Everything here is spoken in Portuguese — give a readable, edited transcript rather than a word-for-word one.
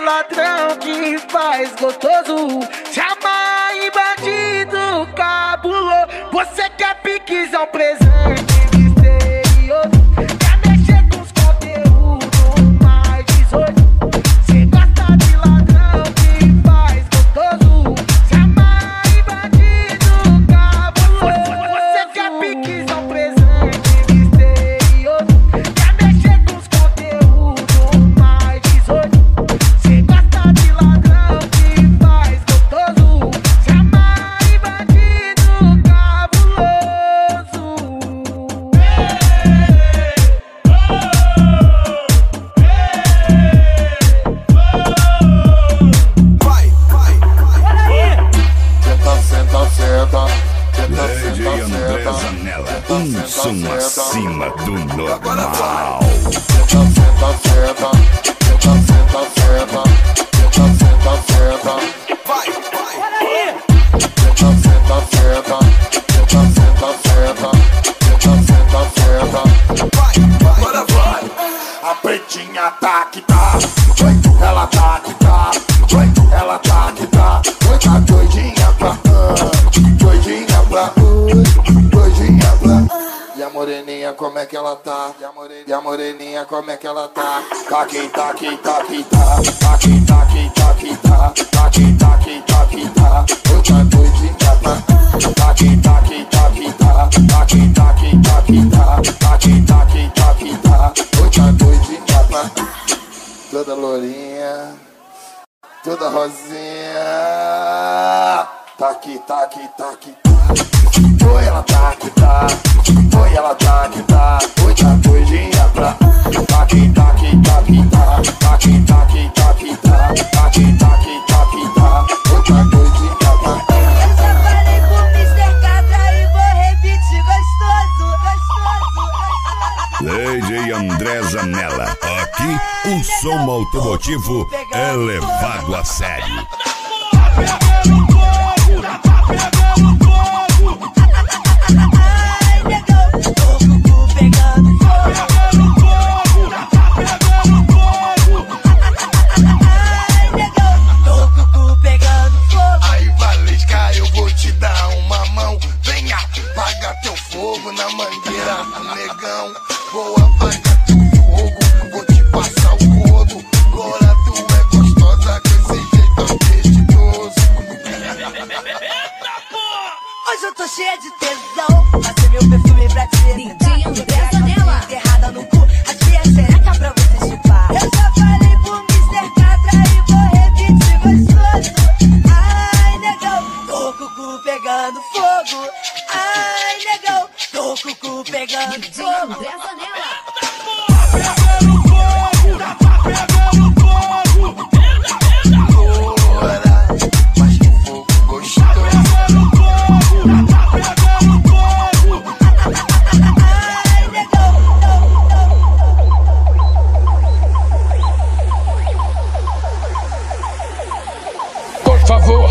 ladrão que faz gostoso, chama em bandido cabuloso. Você quer piquezão presente misterioso, quer mexer com os conteúdos mais 18. Cê gosta de ladrão que faz gostoso, chama em bandido cabuloso. Você quer piquezão presente misterioso, quer mexer com os conteúdos mais 18. Cê gosta de ladrão que faz gostoso, chama em bandido cabuloso. DJ André Zanella, som acima do normal. A pretinha tá que tá, ela tá que tá, ela tá que tá, tá doidinha pra doidinha pra doidinha pra. E a moreninha como é que ela tá? E a moreninha como é que ela tá? Tá que tá que tá que tá, tá que tá que tá que tá, tá que tá que tá que tá, tá doidinha pra. Tá que tá que tá que tá, tá que tá que tá que tá, tá que tá que tá que tá, tá doidinha pra. Toda lourinha, toda rosinha, tá que tá que tá que tá. Oi, ela tá que tá, oi, ela tá que tá, oi, tá doidinha pra. Tá que tá que tá que tá, tá que tá que tá que tá, tá que tá que tá que tá, oi, tá doidinha pra. Eu já falei pro Mr. Catra e vou repetir gostoso, gostoso. DJ André Zanella, aqui o som automotivo é levado a sério. Ai, negão, tô com o cu pegando fogo. Ai, negão, tô com o cu pegando fogo. Aí, Valesca, eu vou te dar uma mão. Venha, paga teu fogo na mangueira, negão. Vou apagar teu fogo, vou te passar o rodo. Agora tu é gostosa com esse jeito apetitoso. Hoje eu tô cheia de tesão, passei meu perfume pra te DJ André Zanella. enterrada no cu, achei a xereca pra você chupar. Eu já falei pro Mr. Catra e vou repetir gostoso. Ai, negão, tô com o cu pegando fogo. Ai, negão, tô com o cu pegando DJ fogo. André Zanella. Loura, mas que fogo gostoso. Ai, negão, Por favor,